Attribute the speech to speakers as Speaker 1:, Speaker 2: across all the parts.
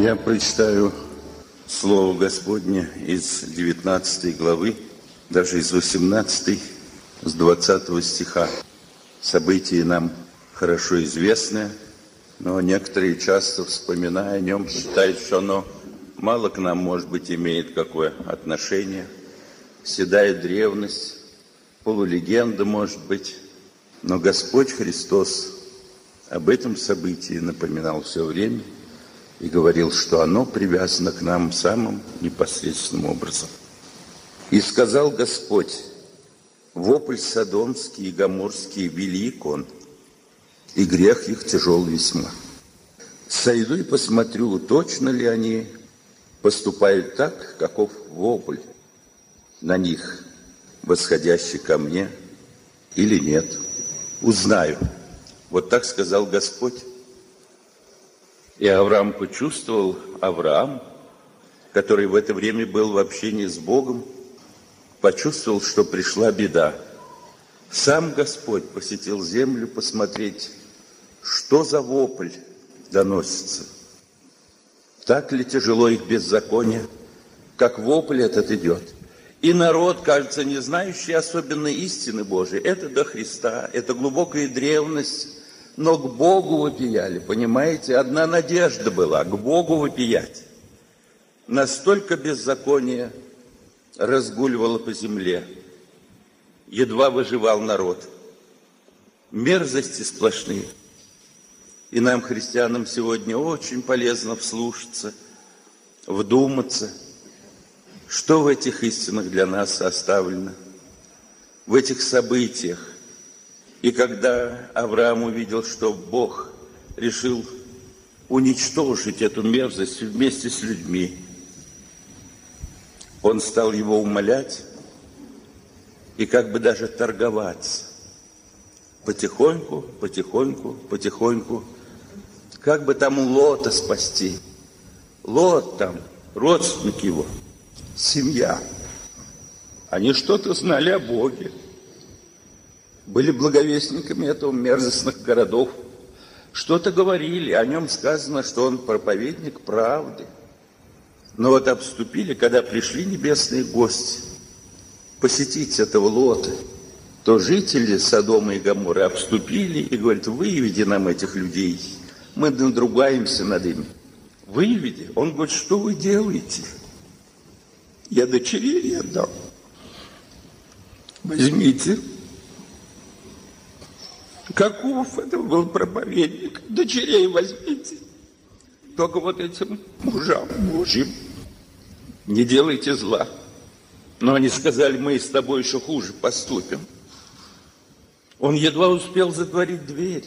Speaker 1: Я прочитаю Слово Господне из 19 главы, даже из 18, с 20 стиха. Событие нам хорошо известное, но некоторые, часто вспоминая о нем, считают, что оно мало к нам, может быть, имеет какое отношение. Седая древность, полулегенда, может быть. Но Господь Христос об этом событии напоминал все время и говорил, что оно привязано к нам самым непосредственным образом. «И сказал Господь: вопль содомский и гоморский велик он, и грех их тяжел весьма. Сойду и посмотрю, точно ли они поступают так, каков вопль на них, восходящий ко мне, или нет. Узнаю». Вот так сказал Господь. И Авраам почувствовал, который в это время был в общении с Богом, почувствовал, что пришла беда. Сам Господь посетил землю посмотреть, что за вопль доносится. Так ли тяжело их беззаконие, как вопль этот идет. И народ, кажется, не знающий особенной истины Божией, это до Христа, это глубокая древность, но к Богу вопияли, понимаете? Одна надежда была, к Богу вопиять. Настолько беззаконие разгуливало по земле, едва выживал народ. Мерзости сплошные. И нам, христианам, сегодня очень полезно вслушаться, вдуматься, что в этих истинах для нас оставлено, в этих событиях. И когда Авраам увидел, что Бог решил уничтожить эту мерзость вместе с людьми, он стал его умолять и как бы даже торговаться. Потихоньку, потихоньку, потихоньку, как бы там Лота спасти. Лот там, родственник его, семья. Они что-то знали о Боге. Были благовестниками этого мерзостных городов. Что-то говорили, о нем сказано, что он проповедник правды. Но вот обступили, когда пришли небесные гости посетить этого Лота, то жители Содома и Гоморры обступили и говорят: выведи нам этих людей, мы надругаемся над ими. Выведи. Он говорит: что вы делаете? Я дочерей отдам. Возьмите. Каков это был проповедник? Дочерей возьмите. Только вот этим мужам Божьим не делайте зла. Но они сказали: мы с тобой еще хуже поступим. Он едва успел затворить дверь.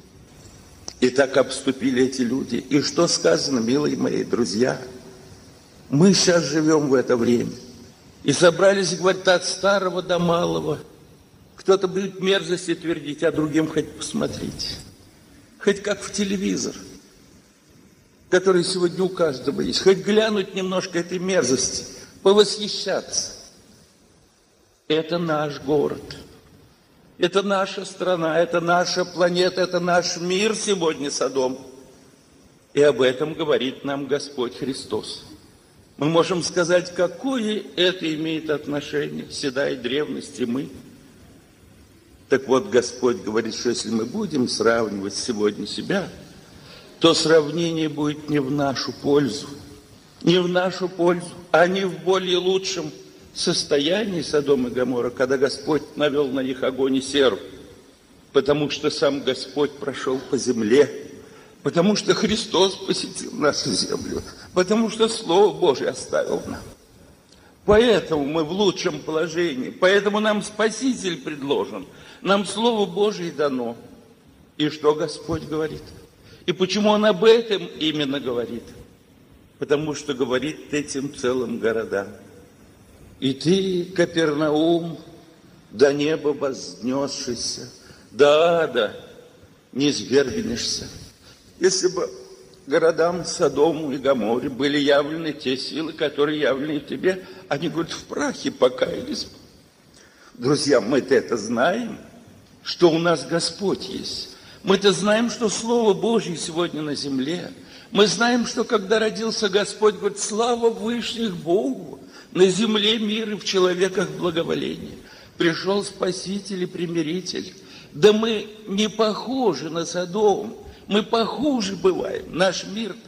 Speaker 1: И так обступили эти люди. И что сказано, милые мои друзья? Мы сейчас живем в это время. И собрались, говорят, от старого до малого. Кто-то будет мерзости твердить, а другим хоть посмотрите. Хоть как в телевизор, который сегодня у каждого есть. Хоть глянуть немножко этой мерзости, повосхищаться. Это наш город. Это наша страна, это наша планета, это наш мир сегодня, Содом. И об этом говорит нам Господь Христос. Мы можем сказать, какое это имеет отношение, седая древности мы. Так вот, Господь говорит, что если мы будем сравнивать сегодня себя, то сравнение будет не в нашу пользу. Не в нашу пользу, а не в более лучшем состоянии Содома и Гоморра, когда Господь навел на них огонь и серу. Потому что сам Господь прошел по земле, потому что Христос посетил нашу землю, потому что Слово Божие оставил нам. Поэтому мы в лучшем положении, поэтому нам Спаситель предложен, нам Слово Божие дано. И что Господь говорит? И почему Он об этом именно говорит? Потому что говорит этим целым городам. И ты, Капернаум, до неба вознесшийся, до ада не свергнешься. Если бы городам Содому и Гоморре были явлены те силы, которые явлены тебе, они, говорят, в прахе покаялись. Друзья, мы-то это знаем, что у нас Господь есть. Мы-то знаем, что Слово Божье сегодня на земле. Мы знаем, что когда родился Господь, говорит, слава вышних Богу, на земле мир и в человеках благоволение. Пришел Спаситель и Примиритель. Да мы не похожи на Содом, мы похуже бываем, наш мир.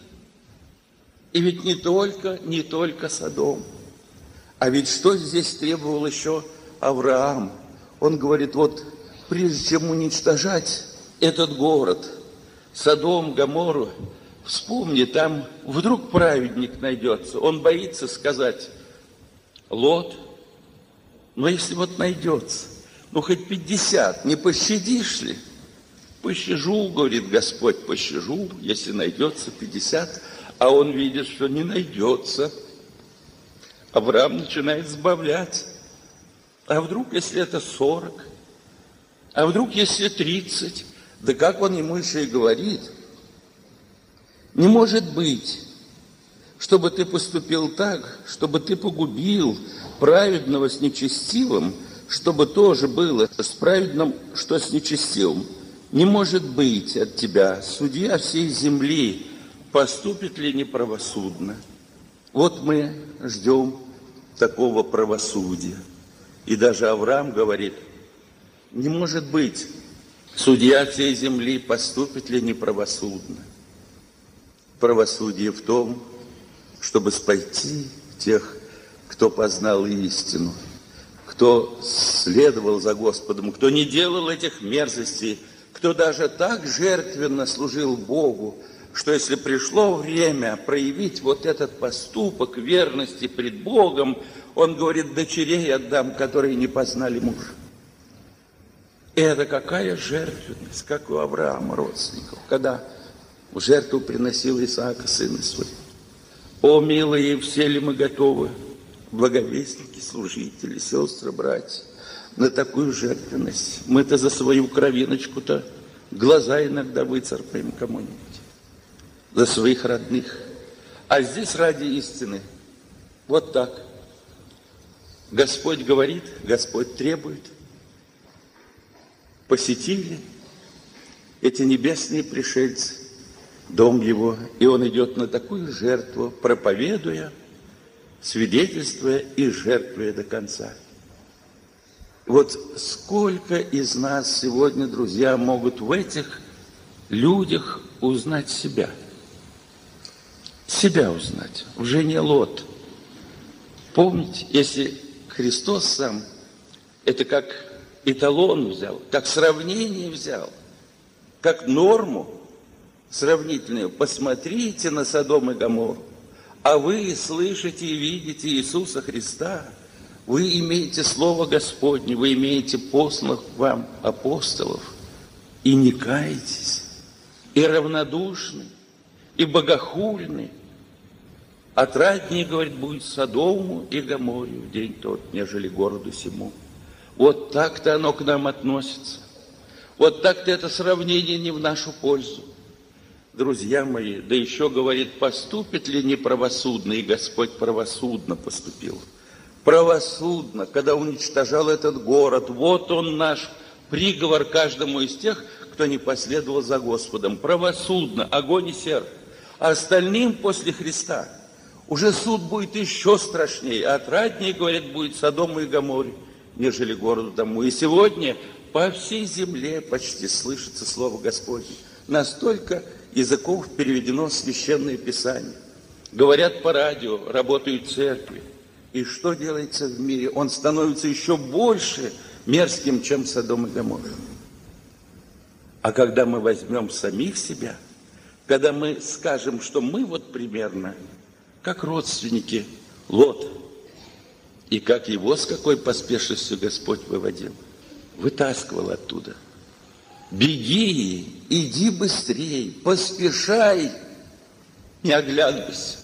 Speaker 1: И ведь не только Содом. А ведь что здесь требовал еще Авраам? Он говорит, вот прежде чем уничтожать этот город, Содом, Гоморру, вспомни, там вдруг праведник найдется. Он боится сказать, Лот, но если вот найдется, ну хоть 50, не пощадишь ли? Пощажу, говорит Господь, пощажу, если найдется 50, а он видит, что не найдется. Авраам начинает сбавлять. А вдруг, если это 40? А вдруг, если 30? Да как он ему еще и говорит? Не может быть, чтобы ты поступил так, чтобы ты погубил праведного с нечестивым, чтобы тоже было с праведным, что с нечестивым. Не может быть от тебя, судья всей земли, поступит ли неправосудно. Вот мы ждем такого правосудия. И даже Авраам говорит, не может быть, судья всей земли, поступит ли неправосудно. Правосудие в том, чтобы спасти тех, кто познал истину, кто следовал за Господом, кто не делал этих мерзостей, кто даже так жертвенно служил Богу, что если пришло время проявить вот этот поступок верности пред Богом, он говорит, дочерей отдам, которые не познали мужа. Это какая жертвенность, как у Авраама родственников, когда в жертву приносил Исаака, сына своего. О, милые, все ли мы готовы, благовестники, служители, сестры, братья, на такую жертвенность? Мы-то за свою кровиночку-то глаза иногда выцарпаем кому-нибудь, за своих родных. А здесь ради истины. Вот так. Господь говорит, Господь требует. Посетили эти небесные пришельцы дом его, и он идет на такую жертву, проповедуя, свидетельствуя и жертвуя до конца. Вот сколько из нас сегодня, друзья, могут в этих людях узнать себя? Себя узнать в жене Лот. Помните, если Христос сам это как эталон взял, как сравнение взял, как норму сравнительную, посмотрите на Содом и Гоморру, а вы слышите и видите Иисуса Христа, вы имеете Слово Господне, вы имеете посланных вам апостолов, и не каетесь, и равнодушны, и богохульны. Отраднее, говорит, будет Содому и Гоморре в день тот, нежели городу сему. Вот так-то оно к нам относится. Вот так-то это сравнение не в нашу пользу. Друзья мои, да еще, говорит, поступит ли неправосудно, и Господь правосудно поступил. Правосудно, когда уничтожал этот город. Вот он наш приговор каждому из тех, кто не последовал за Господом. Правосудно, огонь и серп. А остальным после Христа уже суд будет еще страшнее. Отраднее, говорит, будет Содому и Гоморре, нежели городу тому. И сегодня по всей земле почти слышится Слово Господне. Настолько языков переведено в Священное Писание. Говорят по радио, работают церкви. И что делается в мире? Он становится еще больше мерзким, чем Содом и Гоморра. А когда мы возьмем самих себя, когда мы скажем, что мы вот примерно как родственники Лот, и как его с какой поспешностью Господь выводил, вытаскивал оттуда. Беги, иди быстрей, поспешай, не оглядывайся.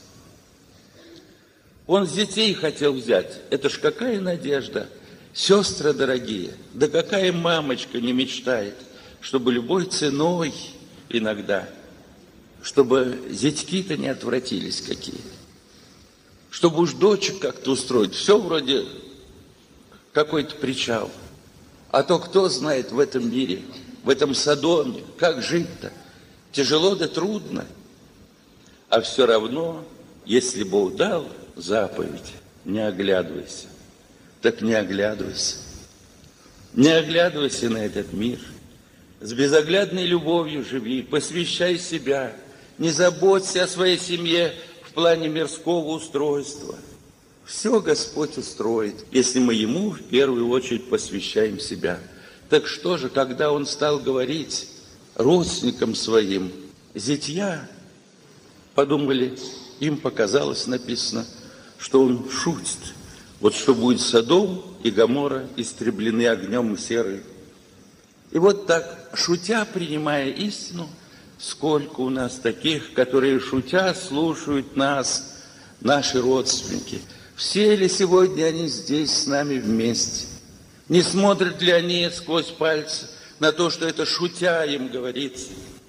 Speaker 1: Он детей хотел взять. Это ж какая надежда. Сестры дорогие, да какая мамочка не мечтает, чтобы любой ценой иногда, чтобы зятьки-то не отвратились какие. Чтобы уж дочек как-то устроить. Все вроде какой-то причал. А то кто знает в этом мире, в этом Содоме, как жить-то? Тяжело да трудно. А все равно, если Бог дал заповедь, не оглядывайся. Так не оглядывайся. Не оглядывайся на этот мир. С безоглядной любовью живи, посвящай себя. Не заботься о своей семье в плане мирского устройства. Все Господь устроит, если мы Ему в первую очередь посвящаем себя. Так что же, когда Он стал говорить родственникам своим, зятья подумали, им показалось написано, что Он шутит. Вот что будет Содом и Гоморра истреблены огнем и серой. И вот так, шутя, принимая истину, сколько у нас таких, которые, шутя, слушают нас, наши родственники. Все ли сегодня они здесь с нами вместе? Не смотрят ли они сквозь пальцы на то, что это шутя им говорится?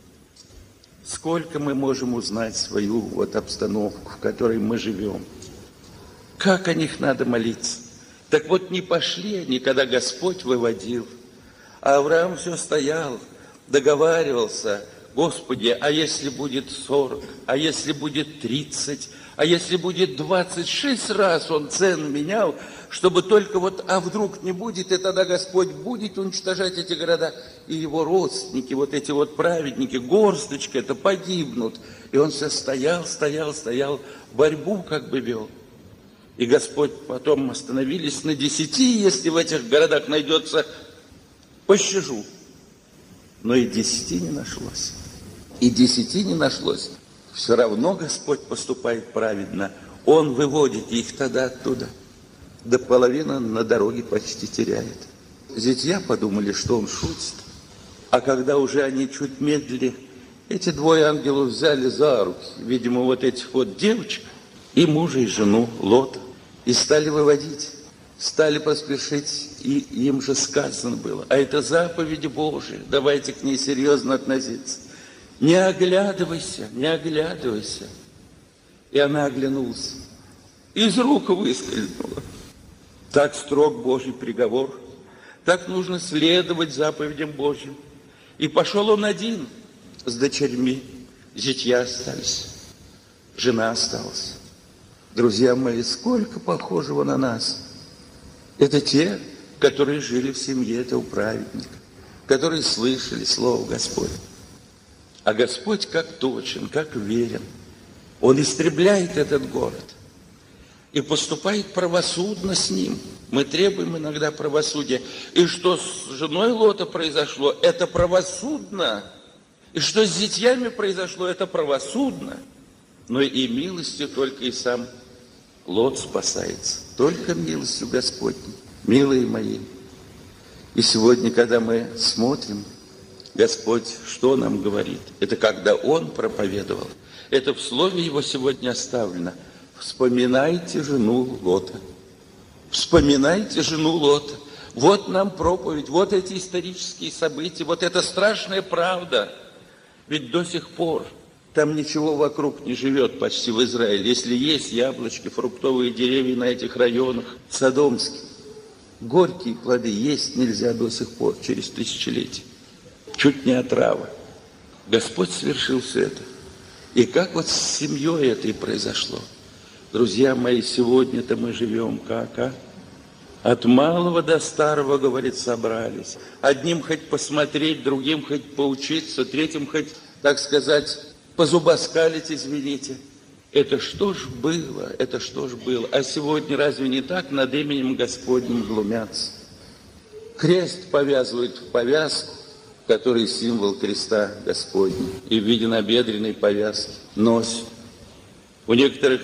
Speaker 1: Сколько мы можем узнать свою вот обстановку, в которой мы живем? Как о них надо молиться? Так вот, не пошли они, когда Господь выводил. А Авраам все стоял, договаривался: Господи, а если будет 40, а если будет 30, а если будет 26 раз он цену менял, чтобы только вот, а вдруг не будет, и тогда Господь будет уничтожать эти города, и его родственники, вот эти вот праведники, горсточка, это погибнут. И он все стоял, борьбу как бы вел. И Господь потом остановились на 10, если в этих городах найдется, пощажу. Но и 10 не нашлось. И 10 не нашлось. Все равно Господь поступает праведно. Он выводит их тогда оттуда. До половины на дороге почти теряет. Зятья подумали, что он шутит. А когда уже они чуть медлили, эти двое ангелов взяли за руки, видимо, вот этих вот девочек, и мужа, и жену Лота, и стали выводить, стали поспешить, и им же сказано было, а это заповедь Божия, давайте к ней серьезно относиться. Не оглядывайся, не оглядывайся. И она оглянулась, из рук выскользнула. Так строг Божий приговор, так нужно следовать заповедям Божьим. И пошел он один с дочерьми, зятья остались, жена осталась. Друзья мои, сколько похожего на нас. Это те, которые жили в семье этого праведника, которые слышали Слово Господне. А Господь как точен, как верен. Он истребляет этот город и поступает правосудно с ним. Мы требуем иногда правосудия. И что с женой Лота произошло, это правосудно. И что с зятьями произошло, это правосудно. Но и милостью только и сам Лот спасается. Только милостью Господней, милые мои. И сегодня, когда мы смотрим, Господь что нам говорит? Это когда Он проповедовал. Это в слове Его сегодня оставлено. Вспоминайте жену Лота. Вспоминайте жену Лота. Вот нам проповедь, вот эти исторические события, вот эта страшная правда. Ведь до сих пор там ничего вокруг не живет почти в Израиле. Если есть яблочки, фруктовые деревья на этих районах, содомские, горькие плоды есть нельзя до сих пор, через тысячелетия. Чуть не отрава. Господь совершил все это. И как вот с семьей это и произошло. Друзья мои, сегодня-то мы живем как, а? От малого до старого, говорит, собрались. Одним хоть посмотреть, другим хоть поучиться, третьим хоть, так сказать, позубоскалить, извините. Это что ж было, это что ж было. А сегодня разве не так над именем Господним глумятся? Крест повязывают в повязку, который символ креста Господня, и в виде набедренной повязки носят. У некоторых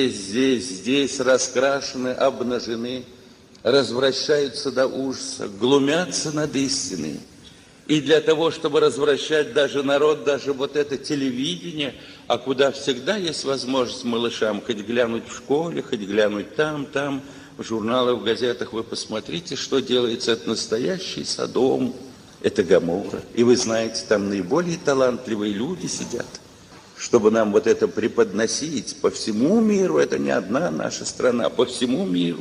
Speaker 1: здесь раскрашены, обнажены, развращаются до ужаса, глумятся над истиной. И для того, чтобы развращать даже народ, даже вот это телевидение, а куда всегда есть возможность малышам хоть глянуть в школе, хоть глянуть там, в журналах, в газетах, вы посмотрите, что делается. Это настоящий Содом, это Гоморра. И вы знаете, там наиболее талантливые люди сидят, чтобы нам вот это преподносить по всему миру. Это не одна наша страна, по всему миру.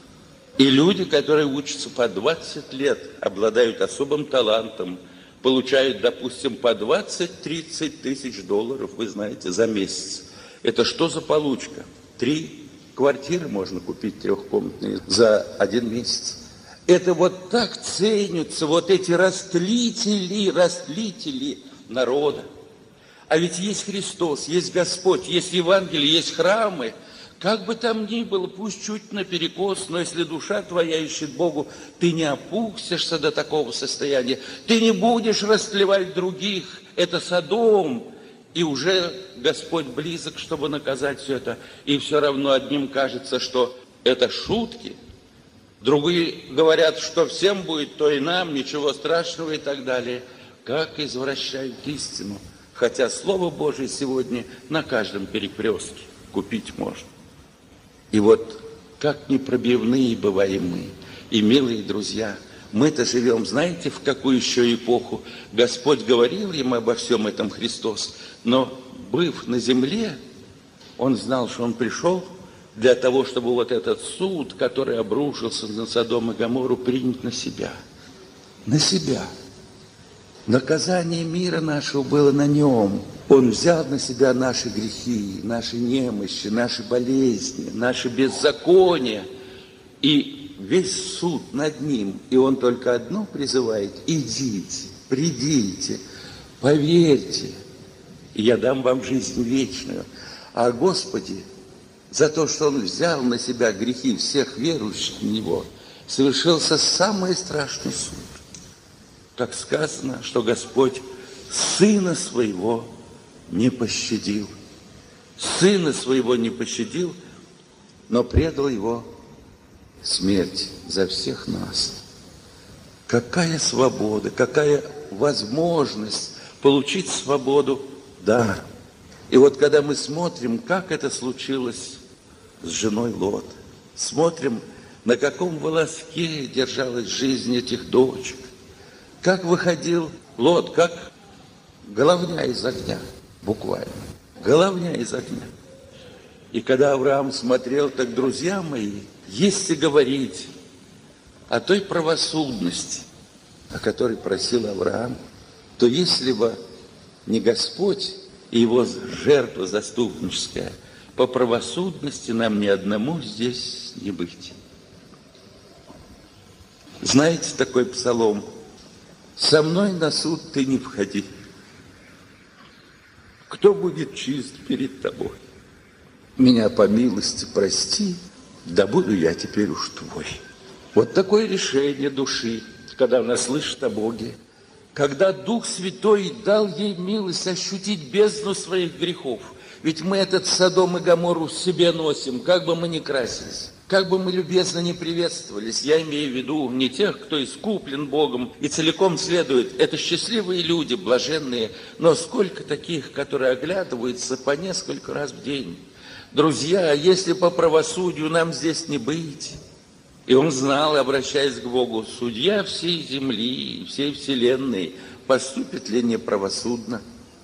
Speaker 1: И люди, которые учатся по 20 лет, обладают особым талантом, получают, допустим, по 20-30 тысяч долларов, вы знаете, за месяц. Это что за получка? 3 квартиры можно купить трехкомнатные за 1 месяц. Это вот так ценятся вот эти растлители народа. А ведь есть Христос, есть Господь, есть Евангелие, есть храмы. Как бы там ни было, пусть чуть наперекос, но если душа твоя ищет Богу, ты не опустишься до такого состояния. Ты не будешь растлевать других. Это Содом. И уже Господь близок, чтобы наказать все это. И все равно одним кажется, что это шутки. Другие говорят, что всем будет, то и нам, ничего страшного и так далее. Как извращают истину. Хотя Слово Божие сегодня на каждом перекрестке купить можно. И вот как непробивные бываем мы. И, милые друзья, мы-то живем, знаете, в какую еще эпоху? Господь говорил им обо всем этом, Христос, но, быв на земле, Он знал, что Он пришел для того, чтобы вот этот суд, который обрушился на Содом и Гоморру, принять на себя. На себя. Наказание мира нашего было на Нем. Он взял на себя наши грехи, наши немощи, наши болезни, наши беззакония. И весь суд над Ним. И Он только одно призывает: идите, придите, поверьте, и я дам вам жизнь вечную. А Господи, за то, что Он взял на себя грехи всех верующих в Него, совершился самый страшный суд. Как сказано, что Господь Сына Своего не пощадил. Сына Своего не пощадил, но предал Его смерти за всех нас. Какая свобода, какая возможность получить свободу даром. И вот когда мы смотрим, как это случилось с женой Лота, смотрим, на каком волоске держалась жизнь этих дочек, как выходил Лот, как головня из огня, буквально, головня из огня. И когда Авраам смотрел, так, друзья мои, если говорить о той правосудности, о которой просил Авраам, то если бы не Господь и Его жертва заступническая, по правосудности нам ни одному здесь не быть. Знаете такой псалом? «Со мной на суд ты не входи. Кто будет чист перед тобой? Меня по милости прости, да буду я теперь уж твой». Вот такое решение души, когда она слышит о Боге, когда Дух Святой дал ей милость ощутить бездну своих грехов. Ведь мы этот Содом и Гоморру в себе носим, как бы мы ни красились, как бы мы любезно ни приветствовались. Я имею в виду не тех, кто искуплен Богом и целиком следует. Это счастливые люди, блаженные. Но сколько таких, которые оглядываются по несколько раз в день. Друзья, если по правосудию нам здесь не быть... И он знал, обращаясь к Богу: судья всей земли, всей вселенной, поступит ли неправосудно?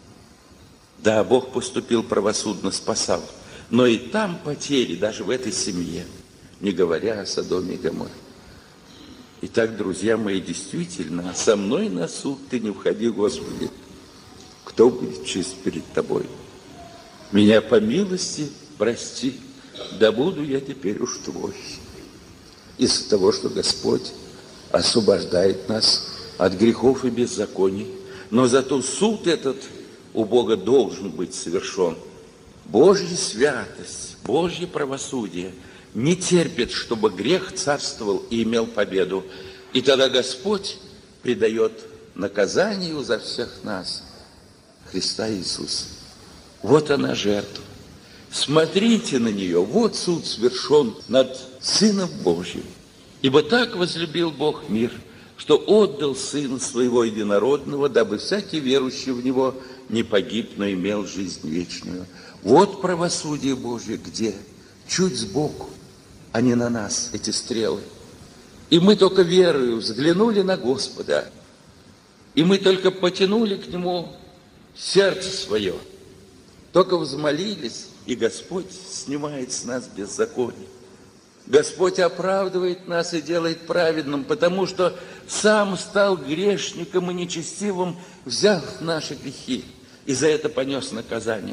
Speaker 1: Да, Бог поступил правосудно, спасал. Но и там потери, даже в этой семье, не говоря о Содоме и Гоморре. Итак, друзья мои, действительно, со мной на суд ты не входи, Господи. Кто будет чист перед тобой? Меня по милости прости, да буду я теперь уж твой. Из-за того, что Господь освобождает нас от грехов и беззаконий. Но зато суд этот у Бога должен быть совершен. Божья святость, Божье правосудие не терпит, чтобы грех царствовал и имел победу. И тогда Господь предает наказанию за всех нас Христа Иисуса. Вот она жертва. Смотрите на нее, вот суд совершен над Сыном Божьим. Ибо так возлюбил Бог мир, что отдал Сына Своего Единородного, дабы всякий верующий в Него не погиб, но имел жизнь вечную. Вот правосудие Божье где? Чуть сбоку, а не на нас, эти стрелы. И мы только верою взглянули на Господа, и мы только потянули к Нему сердце свое, только взмолились, и Господь снимает с нас беззаконие. Господь оправдывает нас и делает праведным, потому что Сам стал грешником и нечестивым, взяв наши грехи, и за это понес наказание.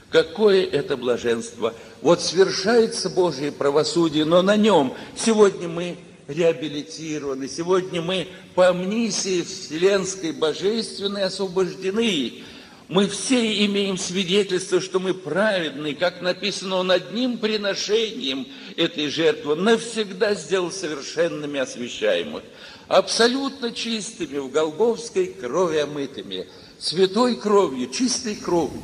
Speaker 1: Какое это блаженство! Вот свершается Божие правосудие, но на нем сегодня мы реабилитированы, сегодня мы по амнисии вселенской божественной освобождены. Мы все имеем свидетельство, что мы праведны, как написано, Он одним приношением этой жертвы навсегда сделал совершенными освящаемых, абсолютно чистыми, в голгофской крови омытыми, святой кровью, чистой кровью.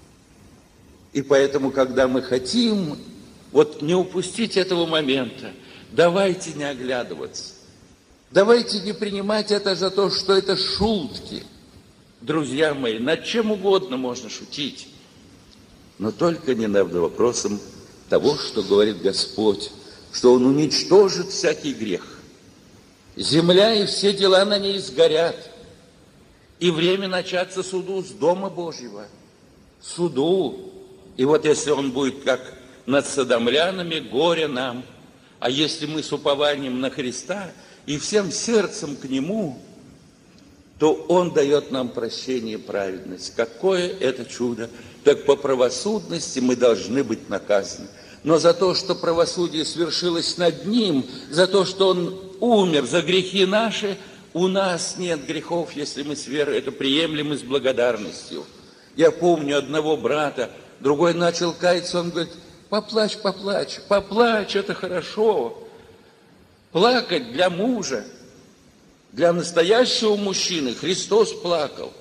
Speaker 1: И поэтому, когда мы хотим вот не упустить этого момента, давайте не оглядываться, давайте не принимать это за то, что это шутки. Друзья мои, над чем угодно можно шутить, но только не над вопросом того, что говорит Господь, что Он уничтожит всякий грех. Земля и все дела на ней сгорят, и время начаться суду с Дома Божьего, суду. И вот если он будет как над содомлянами, горе нам, а если мы с упованием на Христа и всем сердцем к Нему, то Он дает нам прощение и праведность. Какое это чудо! Так по правосудности мы должны быть наказаны. Но за то, что правосудие свершилось над Ним, за то, что Он умер за грехи наши, у нас нет грехов, если мы с верой это приемлем и с благодарностью. Я помню одного брата, другой начал каяться, он говорит: поплачь, поплачь, поплачь, это хорошо. Плакать для мужа, для настоящего мужчины Христос плакал.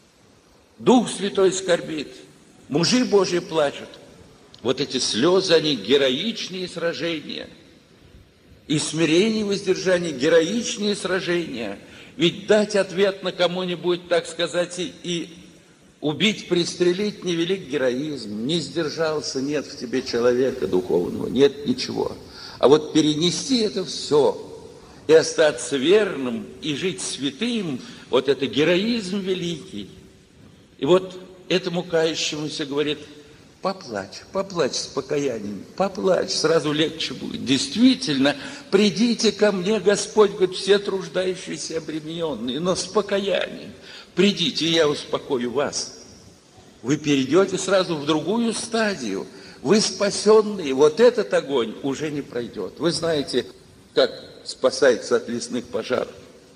Speaker 1: Дух Святой скорбит, мужи Божьи плачут. Вот эти слезы, они героичные сражения. И смирение, и воздержание, героичные сражения. Ведь дать ответ на кому-нибудь, так сказать, и убить, пристрелить — невелик героизм. Не сдержался, нет в тебе человека духовного, нет ничего. А вот перенести это все и остаться верным, и жить святым, вот это героизм великий. И вот этому кающемуся говорит: поплачь, поплачь с покаянием, поплачь, сразу легче будет. Действительно, придите ко мне, Господь говорит, все труждающиеся и обремененные, но с покаянием. Придите, и я успокою вас. Вы перейдете сразу в другую стадию. Вы спасенные, вот этот огонь уже не пройдет. Вы знаете, как спасается от лесных пожаров.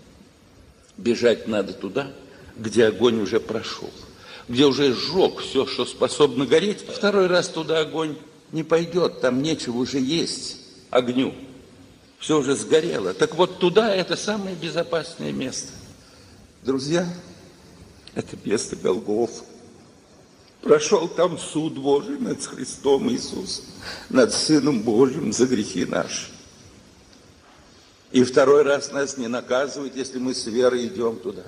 Speaker 1: Бежать надо туда, где огонь уже прошел, где уже сжег все, что способно гореть. Второй раз туда огонь не пойдет, там нечего уже есть огню. Все уже сгорело. Так вот туда это самое безопасное место. Друзья, это место Голгофа. Прошел там суд Божий над Христом Иисусом, над Сыном Божьим за грехи наши. И второй раз нас не наказывают, если мы с верой идем туда.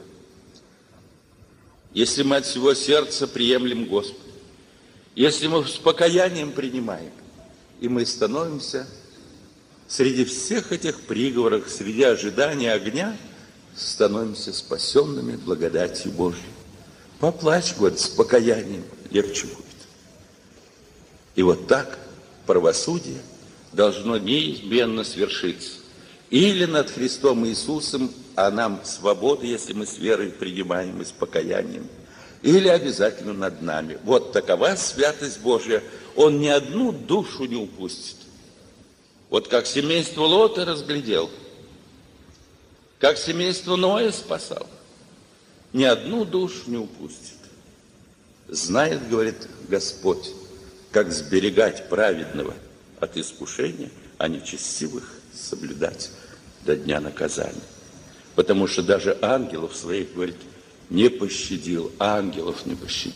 Speaker 1: Если мы от всего сердца приемлем Господа. Если мы с покаянием принимаем, и мы становимся среди всех этих приговоров, среди ожидания огня, становимся спасенными благодатью Божьей. Поплачь, говорит, с покаянием, легче будет. И вот так правосудие должно неизменно свершиться. Или над Христом Иисусом, а нам свобода, если мы с верой принимаем и с покаянием, или обязательно над нами. Вот такова святость Божья. Он ни одну душу не упустит. Вот как семейство Лота разглядел, как семейство Ноя спасал, ни одну душу не упустит. Знает, говорит Господь, как сберегать праведного от искушения, а нечестивых соблюдать до дня наказания. Потому что даже ангелов своих, говорит, не пощадил, ангелов не пощадил.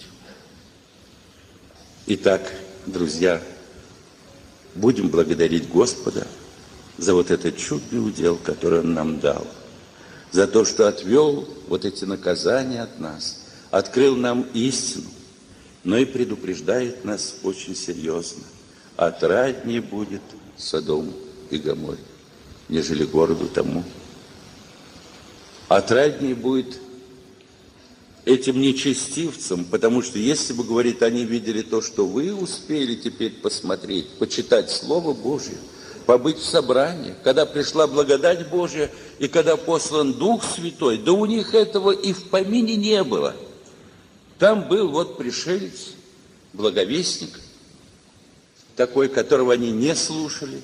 Speaker 1: Итак, друзья, будем благодарить Господа за вот этот чудный удел, который Он нам дал, за то, что отвел вот эти наказания от нас, открыл нам истину, но и предупреждает нас очень серьезно. Отраднее будет Содому и Гоморе, нежели городу тому. Отраднее будет этим нечестивцам, потому что если бы, говорит, они видели то, что вы успели теперь посмотреть, почитать Слово Божье, побыть в собрании, когда пришла благодать Божья и когда послан Дух Святой, да у них этого и в помине не было. Там был вот пришелец, благовестник, такой, которого они не слушали,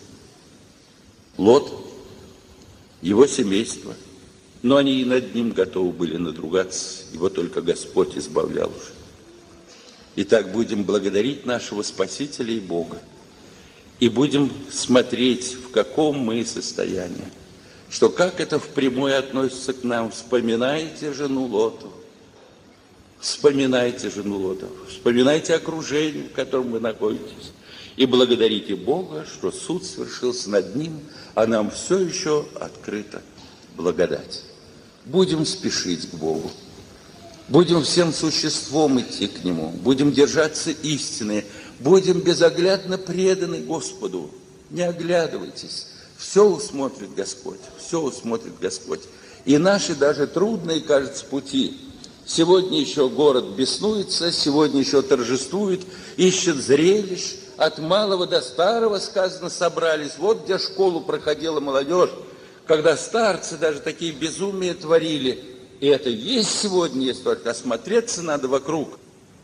Speaker 1: Лот, его семейство. Но они и над ним готовы были надругаться, его только Господь избавлял уже. Итак, будем благодарить нашего Спасителя и Бога. И будем смотреть, в каком мы состоянии. Что как это впрямую относится к нам. Вспоминайте жену Лоту. Вспоминайте жену Лоту. Вспоминайте окружение, в котором вы находитесь. И благодарите Бога, что суд свершился над ним, а нам все еще открыта благодать. Будем спешить к Богу. Будем всем существом идти к Нему. Будем держаться истины. Будем безоглядно преданы Господу. Не оглядывайтесь. Все усмотрит Господь. Все усмотрит Господь. И наши даже трудные, кажется, пути. Сегодня еще город беснуется, сегодня еще торжествует, ищет зрелищ. От малого до старого, сказано, собрались. Вот где школу проходила молодежь, когда старцы даже такие безумия творили. И это есть сегодня, если только осмотреться надо вокруг.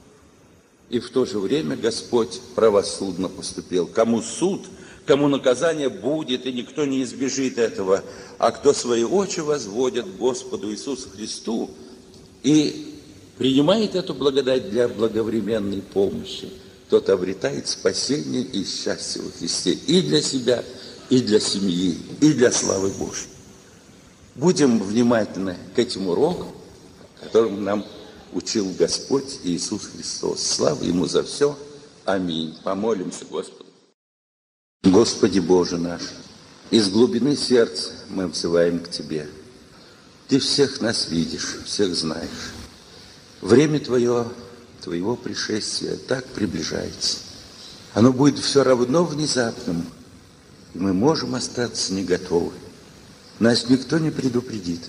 Speaker 1: И в то же время Господь правосудно поступил. Кому суд, кому наказание будет, и никто не избежит этого. А кто свои очи возводит к Господу Иисусу Христу и принимает эту благодать для благовременной помощи, тот обретает спасение и счастье во Христе и для себя, и для семьи, и для славы Божьей. Будем внимательны к этим урокам, которым нам учил Господь Иисус Христос. Слава Ему за все. Аминь. Помолимся Господу. Господи Боже наш, из глубины сердца мы взываем к Тебе. Ты всех нас видишь, всех знаешь. Время Твоего пришествия так приближается. Оно будет все равно внезапным, и мы можем остаться не готовы. Нас никто не предупредит.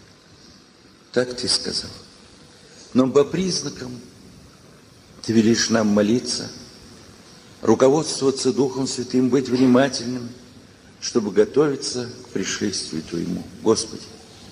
Speaker 1: Так Ты сказал. Но по признакам Ты велишь нам молиться, руководствоваться Духом Святым, быть внимательным, чтобы готовиться к пришествию Твоему. Господи,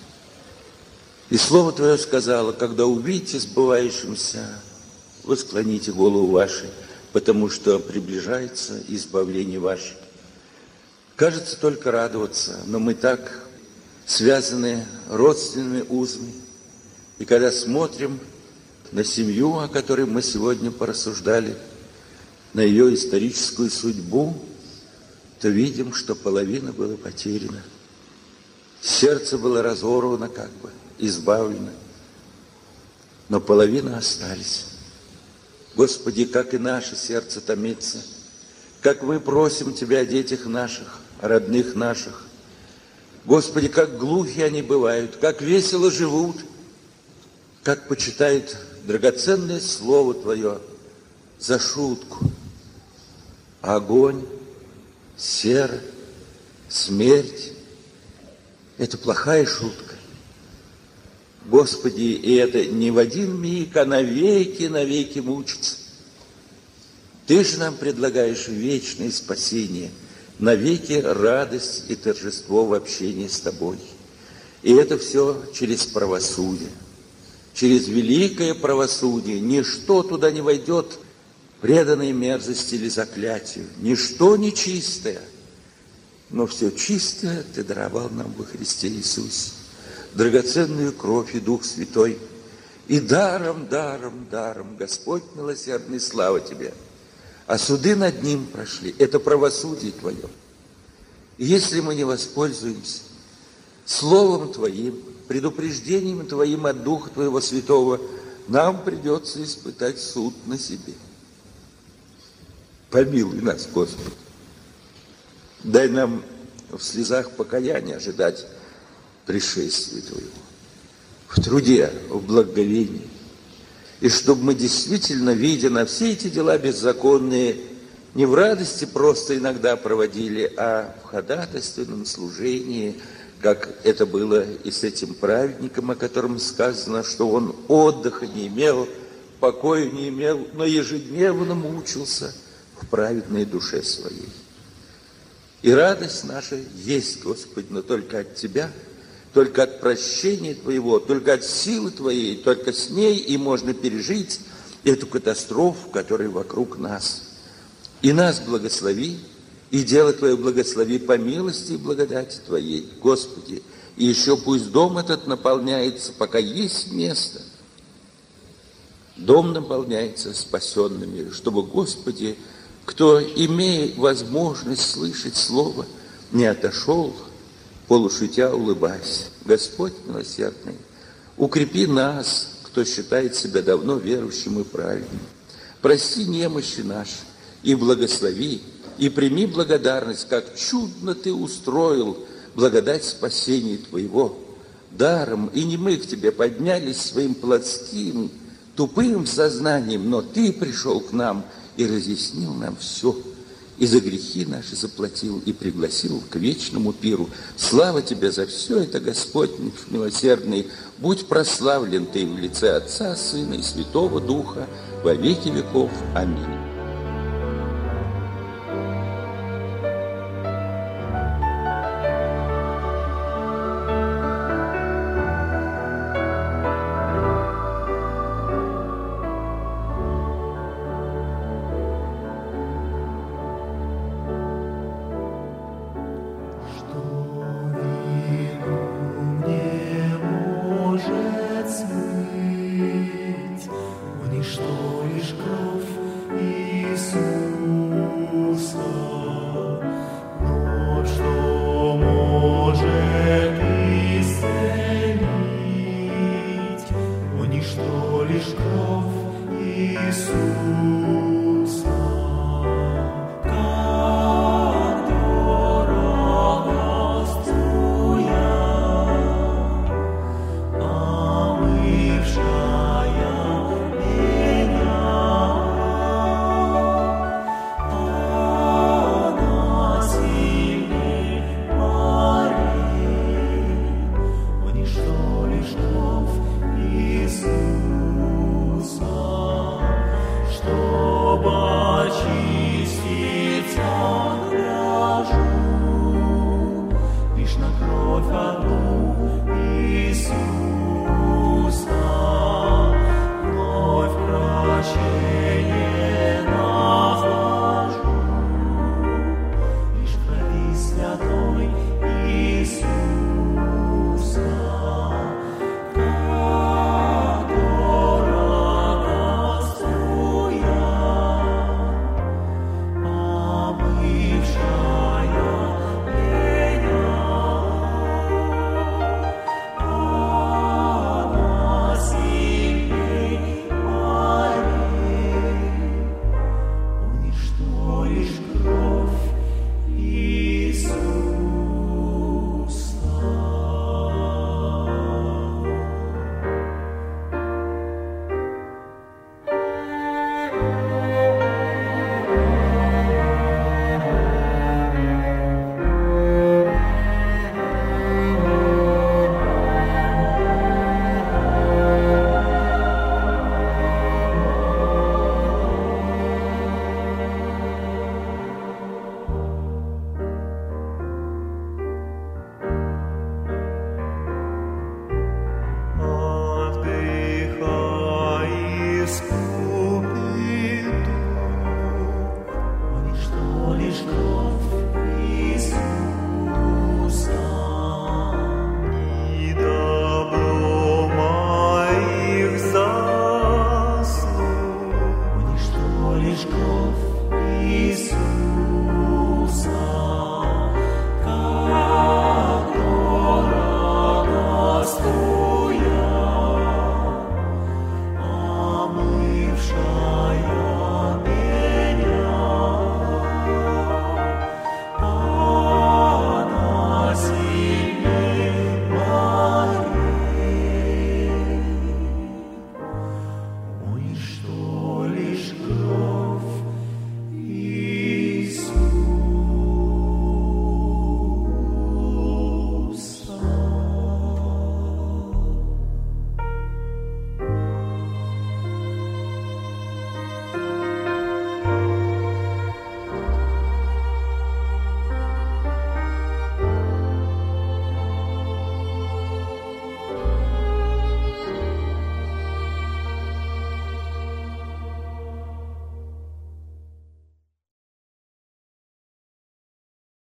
Speaker 1: и Слово Твое сказало, когда увидите сбывающимся, вы склоните голову ваши, потому что приближается избавление ваше. Кажется только радоваться, но мы так связаны родственными узами. И когда смотрим на семью, о которой мы сегодня порассуждали, на ее историческую судьбу, то видим, что половина была потеряна. Сердце было разорвано как бы, избавлено, но половина остались. Господи, как и наше сердце томится, как мы просим Тебя о детях наших, о родных наших. Господи, как глухи они бывают, как весело живут, как почитают драгоценное Слово Твое за шутку. Огонь, сера, смерть – это плохая шутка. Господи, и это не в один миг, а навеки мучиться. Ты же нам предлагаешь вечное спасение, навеки радость и торжество в общении с Тобой. И это все через правосудие, через великое правосудие. Ничто туда не войдет преданной мерзости или заклятию, ничто нечистое, но все чистое Ты даровал нам во Христе Иисусе. Драгоценную кровь и Дух Святой. И даром, Господь милосердный, слава Тебе. А суды над Ним прошли. Это правосудие Твое. И если мы не воспользуемся Словом Твоим, предупреждением Твоим от Духа Твоего Святого, нам придется испытать суд на себе. Помилуй нас, Господи. Дай нам в слезах покаяния ожидать пришествия Твоего, в труде, в благоговении. И чтобы мы действительно, видя на все эти дела беззаконные, не в радости просто иногда проводили, а в ходатайственном служении, как это было и с этим праведником, о котором сказано, что он отдыха не имел, покоя не имел, но ежедневно мучился в праведной душе своей. И радость наша есть, Господи, но только от Тебя, только от прощения Твоего, только от силы Твоей, только с ней и можно пережить эту катастрофу, которая вокруг нас. И нас благослови, и дело Твое благослови по милости и благодати Твоей, Господи. И еще пусть дом этот наполняется, пока есть место. Дом наполняется спасенными, чтобы, Господи, кто, имея возможность слышать Слово, не отошел, полушутя улыбаясь. Господь милосердный, укрепи нас, кто считает себя давно верующим и праведным. Прости немощи наши и благослови, и прими благодарность, как чудно Ты устроил благодать спасения Твоего. Даром и не мы к Тебе поднялись своим плотским, тупым сознанием, но Ты пришел к нам и разъяснил нам все, и за грехи наши заплатил, и пригласил к вечному пиру. Слава Тебе за все это, Господь милосердный, будь прославлен Ты в лице Отца, Сына и Святого Духа во веки веков. Аминь.